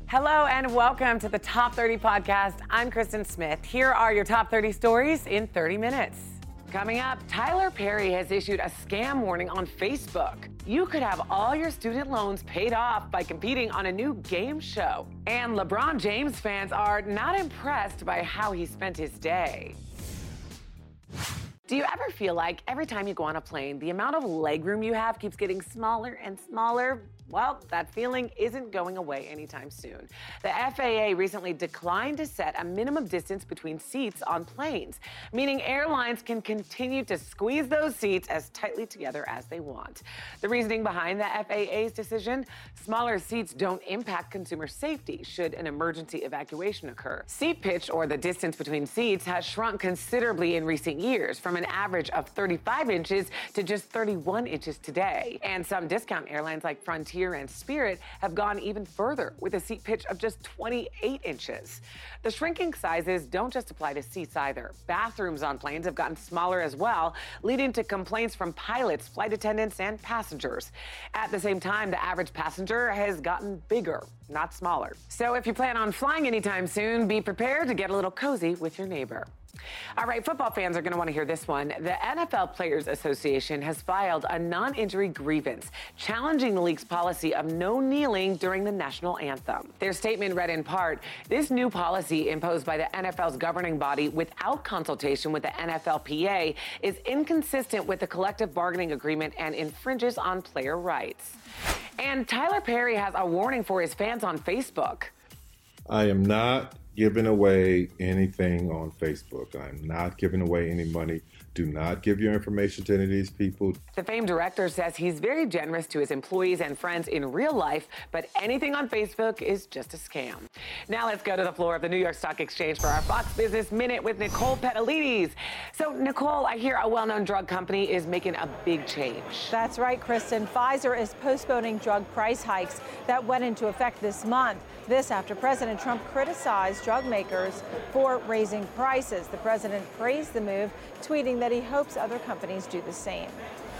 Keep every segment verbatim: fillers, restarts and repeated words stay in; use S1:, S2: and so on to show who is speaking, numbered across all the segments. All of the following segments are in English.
S1: Hello and welcome to the Top thirty podcast. I'm Kristen Smith. Here are your top thirty stories in thirty minutes. Coming up, Tyler Perry has issued a scam warning on Facebook. You could have all your student loans paid off by competing on a new game show. And LeBron James fans are not impressed by how he spent his day. Do you ever feel like every time you go on a plane, the amount of legroom you have keeps getting smaller and smaller? Well, that feeling isn't going away anytime soon. The F A A recently declined to set a minimum distance between seats on planes, meaning airlines can continue to squeeze those seats as tightly together as they want. The reasoning behind the F A A's decision? Smaller seats don't impact consumer safety should an emergency evacuation occur. Seat pitch, or the distance between seats, has shrunk considerably in recent years, from an average of thirty-five inches to just thirty-one inches today. And some discount airlines like Frontier and Spirit have gone even further with a seat pitch of just twenty-eight inches. The shrinking sizes don't just apply to seats either. Bathrooms on planes have gotten smaller as well, leading to complaints from pilots, flight attendants, and passengers. At the same time, the average passenger has gotten bigger, not smaller. So if you plan on flying anytime soon, be prepared to get a little cozy with your neighbor. All right, football fans are going to want to hear this one. The N F L Players Association has filed a non-injury grievance challenging the league's policy of no kneeling during the national anthem. Their statement read in part, "This new policy imposed by the N F L's governing body without consultation with the N F L P A is inconsistent with the collective bargaining agreement and infringes on player rights." And Tyler Perry has a warning for his fans on Facebook.
S2: I am not giving away anything on Facebook. I'm not giving away any money. Do not give your information to any of these people.
S1: The famed director says he's very generous to his employees and friends in real life, but anything on Facebook is just a scam. Now let's go to the floor of the New York Stock Exchange for our Fox Business Minute with Nicole Petalides. So, Nicole, I hear a well-known drug company is making a big change.
S3: That's right, Kristen. Pfizer is postponing drug price hikes that went into effect this month. This after President Trump criticized drug makers for raising prices. The president praised the move, tweeting that he hopes other companies do the same.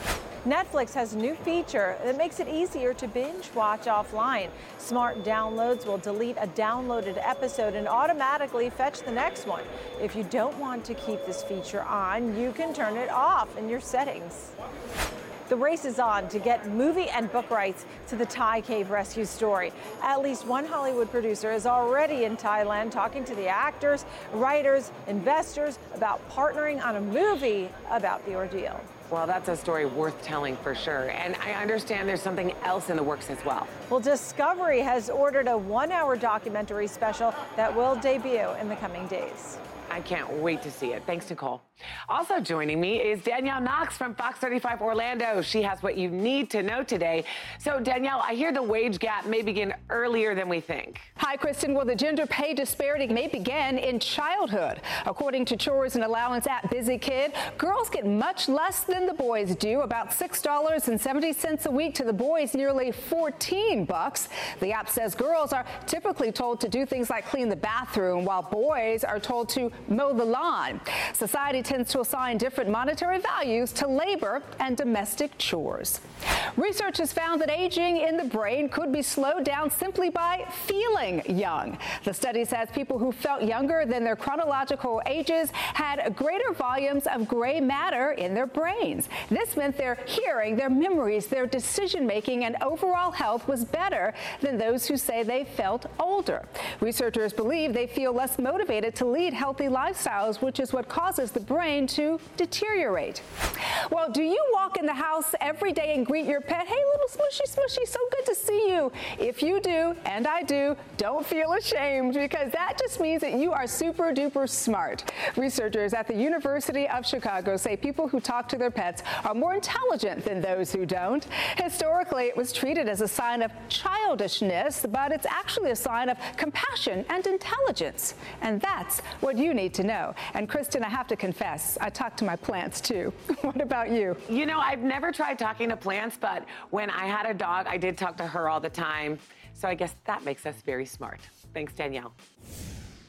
S3: Netflix has a new feature that makes it easier to binge watch offline. Smart downloads will delete a downloaded episode and automatically fetch the next one. If you don't want to keep this feature on, you can turn it off in your settings. The race is on to get movie and book rights to the Thai cave rescue story. At least one Hollywood producer is already in Thailand talking to the actors, writers, investors about partnering on a movie about the ordeal.
S1: Well, that's a story worth telling for sure. And I understand there's something else in the works as well.
S3: Well, Discovery has ordered a one-hour documentary special that will debut in the coming days.
S1: I can't wait to see it. Thanks, Nicole. Also joining me is Danielle Knox from Fox thirty-five Orlando. She has what you need to know today. So, Danielle, I hear the wage gap may begin earlier than we think.
S4: Hi, Kristen. Well, the gender pay disparity may begin in childhood. According to Chores and Allowance app Busy Kid, girls get much less than the boys do, about six dollars and seventy cents a week to the boys, nearly fourteen bucks. The app says girls are typically told to do things like clean the bathroom, while boys are told to mow the lawn. Society tends to assign different monetary values to labor and domestic chores. Research has found that aging in the brain could be slowed down simply by feeling young. The study says people who felt younger than their chronological ages had greater volumes of gray matter in their brains. This meant their hearing, their memories, their decision-making, and overall health was better than those who say they felt older. Researchers believe they feel less motivated to lead healthy lifestyles, which is what causes the brain to deteriorate. Well, do you walk in the house every day and greet your pet, "Hey, little smushy, smushy, so good to see you"? If you do, and I do, don't feel ashamed, because that just means that you are super duper smart. Researchers at the University of Chicago say people who talk to their pets are more intelligent than those who don't. Historically, it was treated as a sign of childishness, but it's actually a sign of compassion and intelligence. And that's what you need to know. And Kristen, I have to confess, I talk to my plants too. What about you?
S1: You know, I've never tried talking to plants, but when I had a dog, I did talk to her all the time. So I guess that makes us very smart. Thanks, Danielle.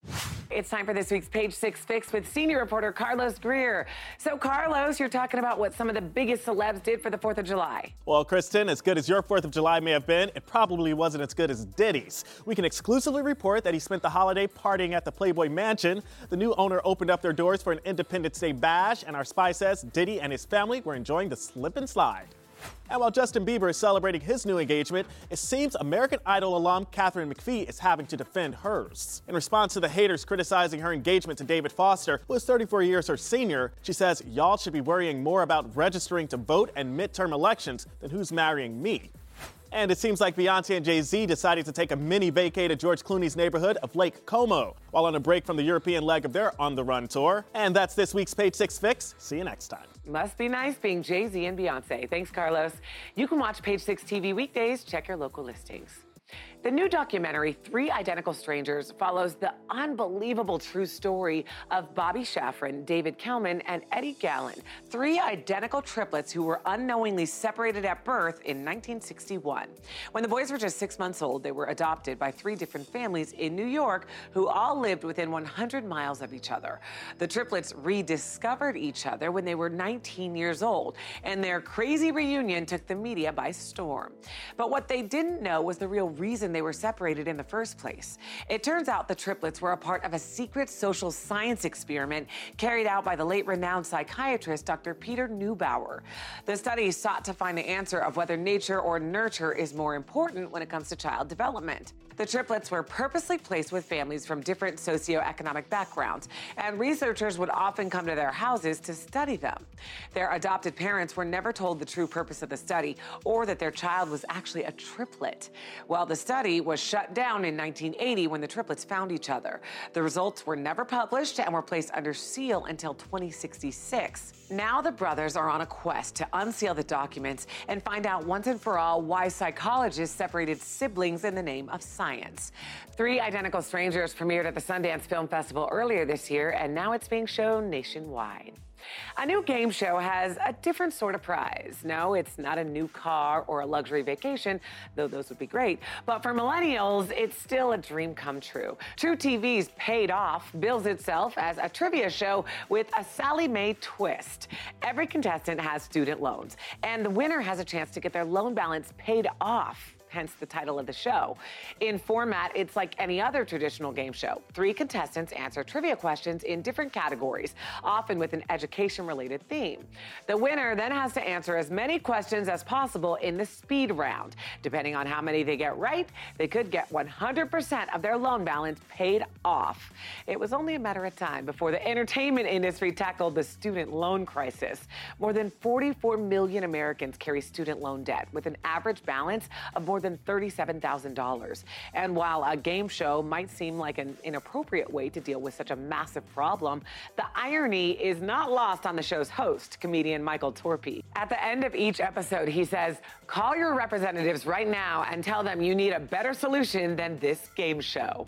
S1: It's time for this week's Page Six Fix with senior reporter Carlos Greer. So, Carlos, you're talking about what some of the biggest celebs did for the fourth of July.
S5: Well, Kristen, as good as your fourth of July may have been, it probably wasn't as good as Diddy's. We can exclusively report that he spent the holiday partying at the Playboy Mansion. The new owner opened up their doors for an Independence Day bash, and our spy says Diddy and his family were enjoying the slip and slide. And while Justin Bieber is celebrating his new engagement, it seems American Idol alum Katharine McPhee is having to defend hers. In response to the haters criticizing her engagement to David Foster, who is thirty-four years her senior, she says, "Y'all should be worrying more about registering to vote and midterm elections than who's marrying me." And it seems like Beyonce and Jay-Z decided to take a mini vacay to George Clooney's neighborhood of Lake Como while on a break from the European leg of their On the Run tour. And that's this week's Page Six Fix. See you next time.
S1: Must be nice being Jay-Z and Beyonce. Thanks, Carlos. You can watch Page Six T V weekdays. Check your local listings. The new documentary, Three Identical Strangers, follows the unbelievable true story of Bobby Shafran, David Kelman, and Eddie Gallen, three identical triplets who were unknowingly separated at birth in nineteen sixty-one. When the boys were just six months old, they were adopted by three different families in New York who all lived within one hundred miles of each other. The triplets rediscovered each other when they were nineteen years old, and their crazy reunion took the media by storm. But what they didn't know was the real reason they were separated in the first place. It turns out the triplets were a part of a secret social science experiment carried out by the late renowned psychiatrist Doctor Peter Neubauer. The study sought to find the answer of whether nature or nurture is more important when it comes to child development. The triplets were purposely placed with families from different socioeconomic backgrounds, and researchers would often come to their houses to study them. Their adopted parents were never told the true purpose of the study or that their child was actually a triplet. Well, the study was shut down in nineteen eighty when the triplets found each other. The results were never published and were placed under seal until twenty sixty-six. Now the brothers are on a quest to unseal the documents and find out once and for all why psychologists separated siblings in the name of science. Three Identical Strangers premiered at the Sundance Film Festival earlier this year, and now it's being shown nationwide. A new game show has a different sort of prize. No, it's not a new car or a luxury vacation, though those would be great. But for millennials, it's still a dream come true. True T V's Paid Off bills itself as a trivia show with a Sally Mae twist. Every contestant has student loans, and the winner has a chance to get their loan balance paid off. Hence the title of the show. In format, it's like any other traditional game show. Three contestants answer trivia questions in different categories, often with an education-related theme. The winner then has to answer as many questions as possible in the speed round. Depending on how many they get right, they could get one hundred percent of their loan balance paid off. It was only a matter of time before the entertainment industry tackled the student loan crisis. More than forty-four million Americans carry student loan debt, with an average balance of more than thirty-seven thousand dollars. And while a game show might seem like an inappropriate way to deal with such a massive problem, the irony is not lost on the show's host, comedian Michael Torpey. At the end of each episode, he says, "Call your representatives right now and tell them you need a better solution than this game show."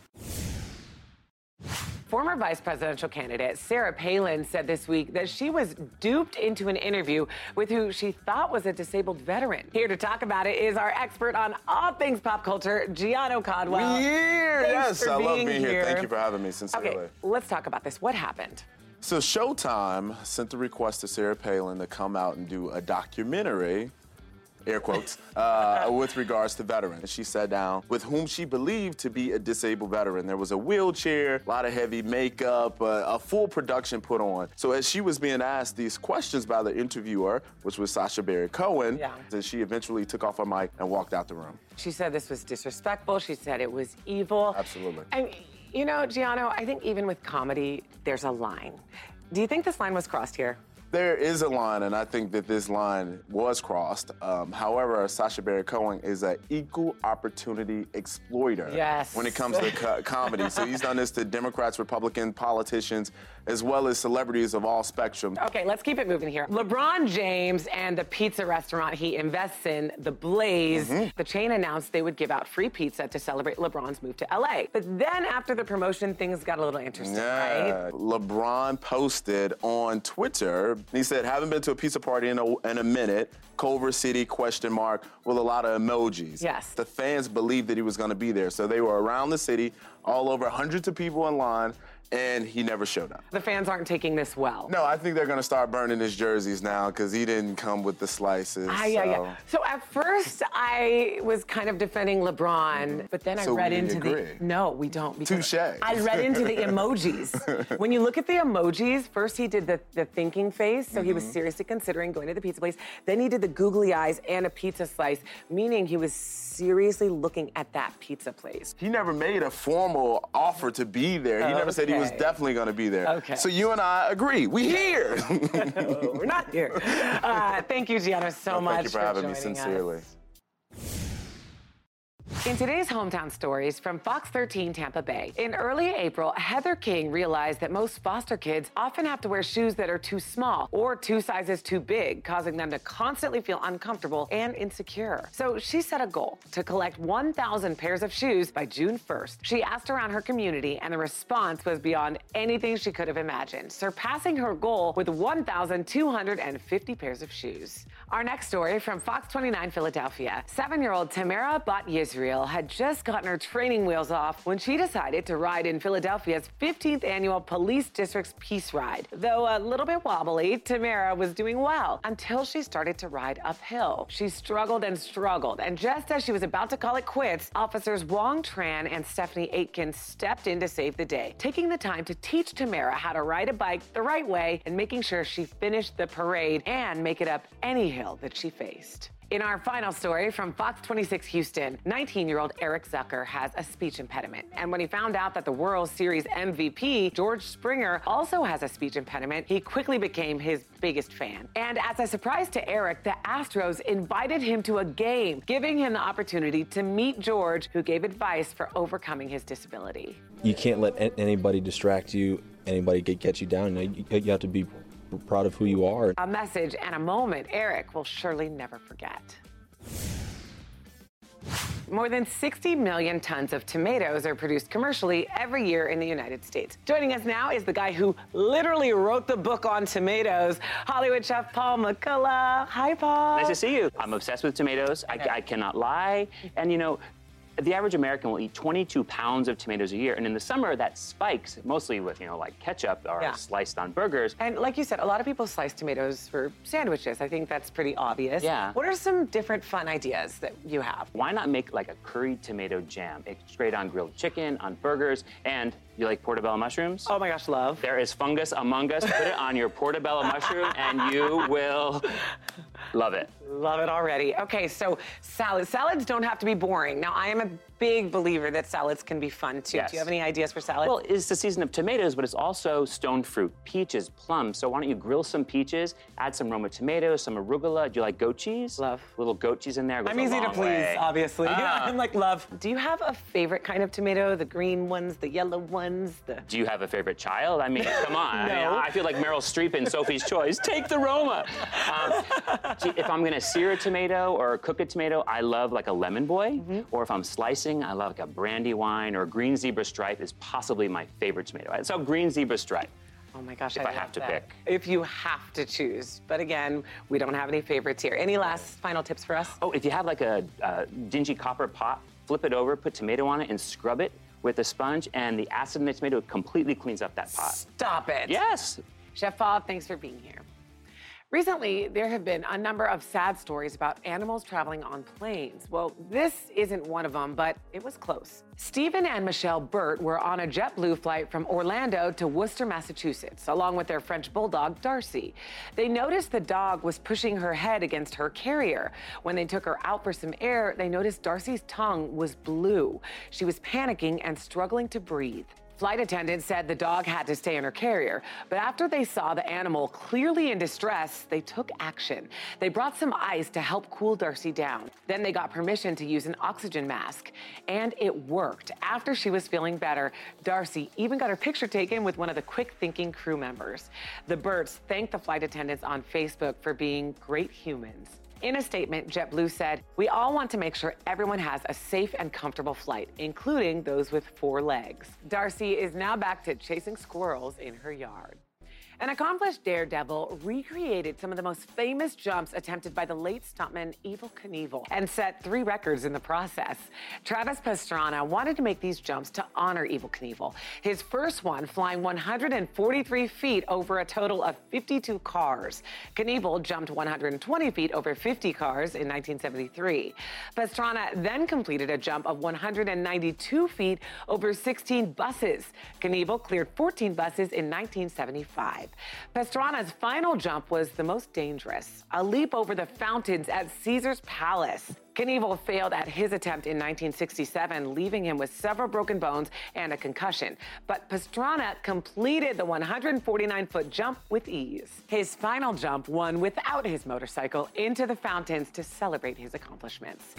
S1: Former vice presidential candidate Sarah Palin said this week that she was duped into an interview with who she thought was a disabled veteran. Here to talk about it is our expert on all things pop culture, Gianno Codwell.
S6: We're here.
S1: Thanks
S6: Yes,
S1: for
S6: I love
S1: being
S6: being here.
S1: here.
S6: Thank you for having me, sincerely.
S1: Okay, let's talk about this. What happened?
S6: So Showtime sent a request to Sarah Palin to come out and do a documentary, air quotes, uh, with regards to veterans. She sat down with whom she believed to be a disabled veteran. There was a wheelchair, a lot of heavy makeup, uh, a full production put on. So as she was being asked these questions by the interviewer, which was Sacha Baron Cohen,
S1: Yeah.
S6: then she eventually took off her mic and walked out the room.
S1: She said this was disrespectful. She said it was evil.
S6: Absolutely.
S1: And, you know, Gianno, I think even with comedy, there's a line. Do you think this line was crossed here?
S6: There is a line, and I think that this line was crossed. Um, however, Sacha Baron Cohen is an equal opportunity exploiter
S1: Yes.
S6: when it comes to co- comedy. So he's done this to Democrats, Republican politicians, as well as celebrities of all spectrum.
S1: Okay, let's keep it moving here. LeBron James and the pizza restaurant he invests in, The Blaze, mm-hmm. the chain announced they would give out free pizza to celebrate LeBron's move to L A. But then after the promotion, things got a little interesting,
S6: Yeah.
S1: right?
S6: LeBron posted on Twitter And he said, haven't been to a pizza party in a, in a minute, Culver City, question mark, with a lot of emojis.
S1: Yes.
S6: The fans believed that he was going to be there. So they were around the city, all over, hundreds of people in line, and he never showed up.
S1: The fans aren't taking this well.
S6: No, I think they're going to start burning his jerseys now because he didn't come with the slices.
S1: Ah,
S6: so.
S1: yeah, yeah. So at first I was kind of defending LeBron, but then I
S6: So
S1: read
S6: we
S1: into
S6: agree.
S1: the no, we don't. because
S6: Touche.
S1: I read into the emojis. When you look at the emojis, first he did the, the thinking face, so mm-hmm. he was seriously considering going to the pizza place. Then he did the googly eyes and a pizza slice, meaning he was seriously looking at that pizza place.
S6: He never made a formal offer to be there. He
S1: Oh,
S6: never said he was
S1: okay.
S6: definitely going to be there.
S1: Okay.
S6: So you and I agree. We here.
S1: No, we're not here. Uh, thank you, Gianna, so
S6: No,
S1: much
S6: thank you for having me
S1: joining
S6: sincerely.
S1: us. In today's Hometown Stories from Fox thirteen Tampa Bay, in early April, Heather King realized that most foster kids often have to wear shoes that are too small or two sizes too big, causing them to constantly feel uncomfortable and insecure. So she set a goal to collect one thousand pairs of shoes by June first. She asked around her community, and the response was beyond anything she could have imagined, surpassing her goal with one thousand two hundred fifty pairs of shoes. Our next story from Fox twenty-nine Philadelphia. Seven-year-old Tamara Bat Yisrael had just gotten her training wheels off when she decided to ride in Philadelphia's fifteenth annual Police District's Peace Ride. Though a little bit wobbly, Tamara was doing well until she started to ride uphill. She struggled and struggled, and just as she was about to call it quits, officers Wong Tran and Stephanie Aitken stepped in to save the day, taking the time to teach Tamara how to ride a bike the right way and making sure she finished the parade and make it up any hill that she faced. In our final story from Fox twenty-six Houston, nineteen-year-old Eric Zucker has a speech impediment. And when he found out that the World Series M V P, George Springer, also has a speech impediment, he quickly became his biggest fan. And as a surprise to Eric, the Astros invited him to a game, giving him the opportunity to meet George, who gave advice for overcoming his disability.
S7: You can't let a- anybody distract you, anybody get, get you down. You, you have to be proud of who you are.
S1: A message and a moment Eric will surely never forget. More than sixty million tons of tomatoes are produced commercially every year in the United States. Joining us now is the guy who literally wrote the book on tomatoes, Hollywood chef Paul McCullough. Hi, Paul.
S8: Nice to see you. I'm obsessed with tomatoes. I, I cannot lie. And, you know, the average American will eat twenty-two pounds of tomatoes a year. And in the summer, that spikes, mostly with, you know, like ketchup or
S1: Yeah.
S8: sliced on burgers.
S1: And like you said, a lot of people slice tomatoes for sandwiches. I think that's pretty obvious.
S8: Yeah.
S1: What are some different fun ideas that you have?
S8: Why not make like a curried tomato jam? It's great on grilled chicken, on burgers, and you like portobello mushrooms?
S1: Oh my gosh, love.
S8: There is fungus among us. Put it on your portobello mushroom and you will love it.
S1: Love it already. Okay, so salads. Salads don't have to be boring. Now, I am a big believer that salads can be fun too.
S8: Yes.
S1: Do you have any ideas for salads?
S8: Well, it's the season of tomatoes, but it's also stone fruit, peaches, plums. So why don't you grill some peaches, add some Roma tomatoes, some arugula. Do you like goat cheese?
S1: Love.
S8: Little goat cheese in there goes
S1: I'm
S8: a
S1: easy to
S8: long
S1: please,
S8: way.
S1: obviously.
S8: Ah.
S1: I'm like, love. Do you have a favorite kind of tomato? The green ones, the yellow ones, the...
S8: Do you have a favorite child? I mean, come on. I, mean,
S1: No.
S8: I feel like Meryl Streep in Sophie's Choice. Take the Roma. Um, gee, if I'm gonna sear a tomato or cook a tomato, I love like a lemon boy. Mm-hmm. Or if I'm slicing, I love like a Brandywine, or green zebra stripe is possibly my favorite tomato. So green zebra stripe.
S1: Oh my gosh,
S8: If
S1: I,
S8: I have
S1: love
S8: to
S1: that.
S8: pick.
S1: If you have to choose. But again, we don't have any favorites here. Any last final tips for us?
S8: Oh, if you have like a, a dingy copper pot, flip it over, put tomato on it, and scrub it with a sponge, and the acid in the tomato completely cleans up that pot.
S1: Stop it.
S8: Yes.
S1: Chef Paul, thanks for being here. Recently, there have been a number of sad stories about animals traveling on planes. Well, this isn't one of them, but it was close. Stephen and Michelle Burt were on a JetBlue flight from Orlando to Worcester, Massachusetts, along with their French bulldog, Darcy. They noticed the dog was pushing her head against her carrier. When they took her out for some air, they noticed Darcy's tongue was blue. She was panicking and struggling to breathe. Flight attendants said the dog had to stay in her carrier, but after they saw the animal clearly in distress, they took action. They brought some ice to help cool Darcy down. Then they got permission to use an oxygen mask, and it worked. After she was feeling better, Darcy even got her picture taken with one of the quick-thinking crew members. The Burts thanked the flight attendants on Facebook for being great humans. In a statement, JetBlue said, "We all want to make sure everyone has a safe and comfortable flight, including those with four legs." Darcy is now back to chasing squirrels in her yard. An accomplished daredevil recreated some of the most famous jumps attempted by the late stuntman Evel Knievel and set three records in the process. Travis Pastrana wanted to make these jumps to honor Evel Knievel. His first one flying one hundred forty-three feet over a total of fifty-two cars. Knievel jumped one hundred twenty feet over fifty cars in nineteen seventy-three. Pastrana then completed a jump of one hundred ninety-two feet over sixteen buses. Knievel cleared fourteen buses in nineteen seventy-five. Pastrana's final jump was the most dangerous, a leap over the fountains at Caesar's Palace. Knievel failed at his attempt in nineteen sixty-seven, leaving him with several broken bones and a concussion. But Pastrana completed the one hundred forty-nine foot jump with ease. His final jump won without his motorcycle into the fountains to celebrate his accomplishments.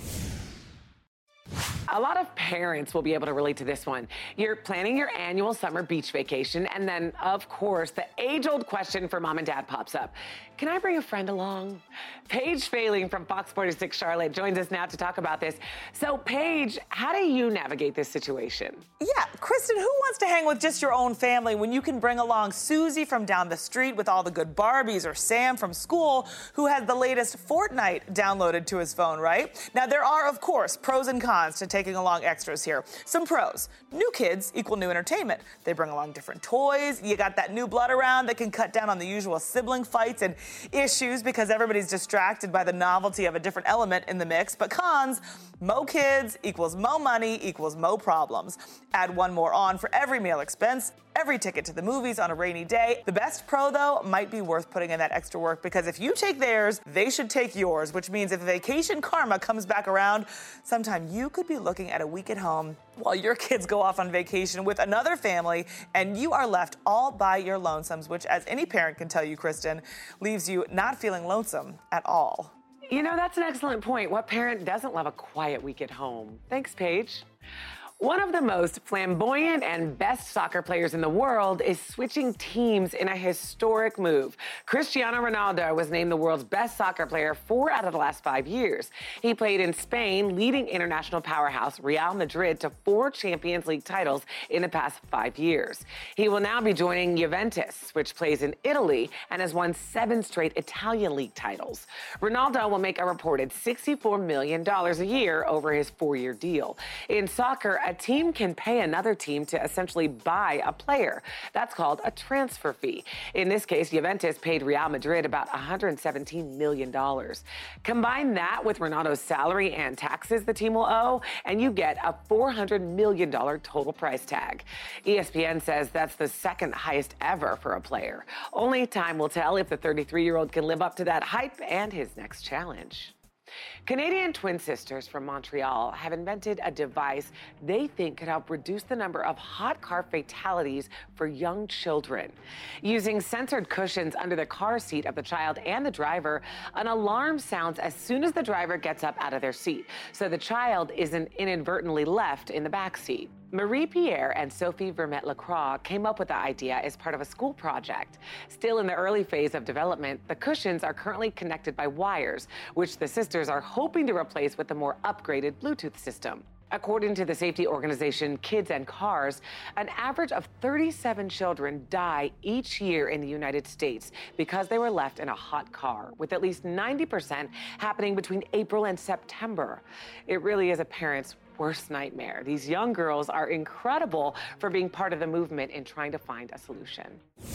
S1: A lot of parents will be able to relate to this one. You're planning your annual summer beach vacation, and then, of course, the age-old question for mom and dad pops up. Can I bring a friend along? Paige Failing from Fox forty-six Charlotte joins us now to talk about this. So, Paige, how do you navigate this situation?
S9: Yeah, Kristen, who wants to hang with just your own family when you can bring along Susie from down the street with all the good Barbies, or Sam from school who has the latest Fortnite downloaded to his phone, right? Now, there are, of course, pros and cons to taking along extras here. Some pros. New kids equal new entertainment. They bring along different toys. You got that new blood around that can cut down on the usual sibling fights and issues because everybody's distracted by the novelty of a different element in the mix. But cons, mo kids equals mo money equals mo problems. Add one more on for every meal expense, every ticket to the movies on a rainy day. The best pro, though, might be worth putting in that extra work because if you take theirs, they should take yours, which means if vacation karma comes back around, sometime you could be looking at a week at home while your kids go off on vacation with another family and you are left all by your lonesomes, which, as any parent can tell you, Kristen, leaves you not feeling lonesome at all.
S1: You know, that's an excellent point. What parent doesn't love a quiet week at home? Thanks, Paige. One of the most flamboyant and best soccer players in the world is switching teams in a historic move. Cristiano Ronaldo was named the world's best soccer player four out of the last five years. He played in Spain, leading international powerhouse Real Madrid to four Champions League titles in the past five years. He will now be joining Juventus, which plays in Italy and has won seven straight Italian league titles. Ronaldo will make a reported sixty-four million dollars a year over his four-year deal. In soccer, a team can pay another team to essentially buy a player. That's called a transfer fee. In this case, Juventus paid Real Madrid about one hundred seventeen million dollars. Combine that with Ronaldo's salary and taxes the team will owe, and you get a four hundred million dollars total price tag. E S P N says that's the second highest ever for a player. Only time will tell if the thirty-three-year-old can live up to that hype and his next challenge. Canadian twin sisters from Montreal have invented a device they think could help reduce the number of hot car fatalities for young children. Using sensored cushions under the car seat of the child and the driver, an alarm sounds as soon as the driver gets up out of their seat, so the child isn't inadvertently left in the back seat. Marie Pierre and Sophie Vermette-Lacroix came up with the idea as part of a school project. Still in the early phase of development, the cushions are currently connected by wires, which the sisters are hoping to replace with a more upgraded Bluetooth system. According to the safety organization Kids and Cars, an average of thirty-seven children die each year in the United States because they were left in a hot car, with at least ninety percent happening between April and September. It really is a parent's worst nightmare. These young girls are incredible for being part of the movement in trying to find a solution.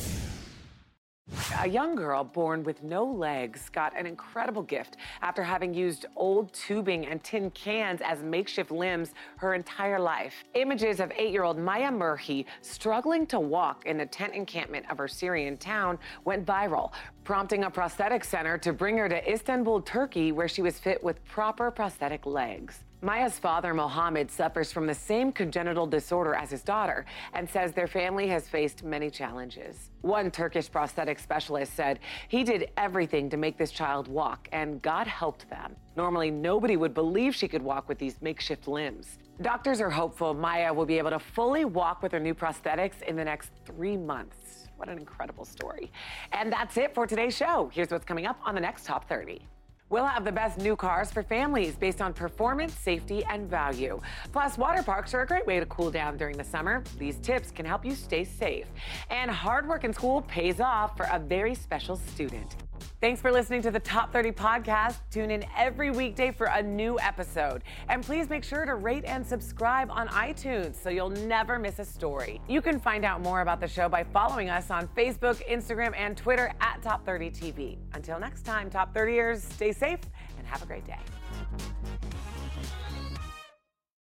S1: A young girl born with no legs got an incredible gift after having used old tubing and tin cans as makeshift limbs her entire life. Images of eight-year-old Maya Murhi struggling to walk in the tent encampment of her Syrian town went viral, prompting a prosthetic center to bring her to Istanbul, Turkey, where she was fit with proper prosthetic legs. Maya's father, Mohammed, suffers from the same congenital disorder as his daughter and says their family has faced many challenges. One Turkish prosthetic specialist said he did everything to make this child walk, and God helped them. Normally, nobody would believe she could walk with these makeshift limbs. Doctors are hopeful Maya will be able to fully walk with her new prosthetics in the next three months. What an incredible story. And that's it for today's show. Here's what's coming up on the next Top thirty. We'll have the best new cars for families based on performance, safety, and value. Plus, water parks are a great way to cool down during the summer. These tips can help you stay safe. And hard work in school pays off for a very special student. Thanks for listening to the Top thirty podcast. Tune in every weekday for a new episode. And please make sure to rate and subscribe on iTunes so you'll never miss a story. You can find out more about the show by following us on Facebook, Instagram, and Twitter at Top thirty T V. Until next time, Top thirtyers, stay safe and have a great day.